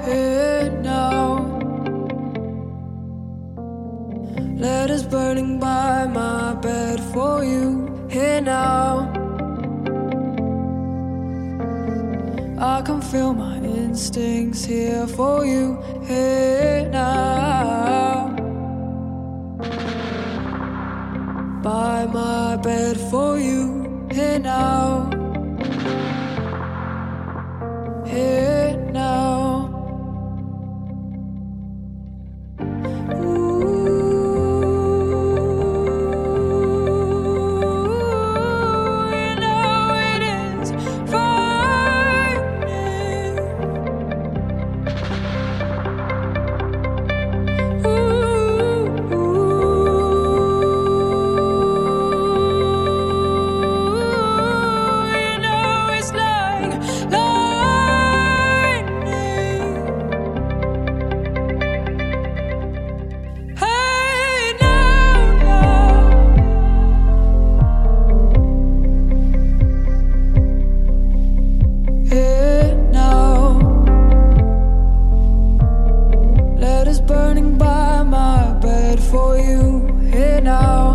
here now. Letters burning by my bed for you, here now. I can feel my instincts here for you, here now. By my bed for you, here now. Here now. Burning by my bed for you, here now.